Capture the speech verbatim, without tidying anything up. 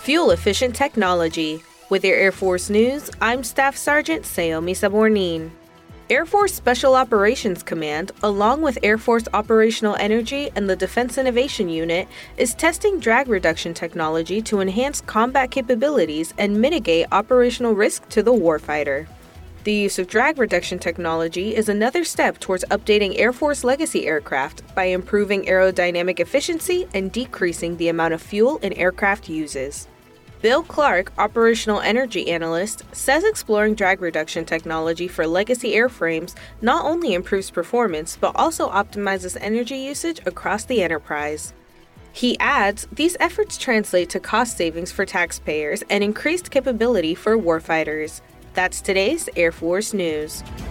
fuel-efficient technology. With your Air Force News, I'm Staff Sergeant Sayomi Sabornin. Air Force Special Operations Command, along with Air Force Operational Energy and the Defense Innovation Unit, is testing drag reduction technology to enhance combat capabilities and mitigate operational risk to the warfighter. The use of drag reduction technology is another step towards updating Air Force legacy aircraft by improving aerodynamic efficiency and decreasing the amount of fuel an aircraft uses. Bill Clark, Operational Energy Analyst, says exploring drag reduction technology for legacy airframes not only improves performance but also optimizes energy usage across the enterprise. He adds, these efforts translate to cost savings for taxpayers and increased capability for warfighters. That's today's Air Force News.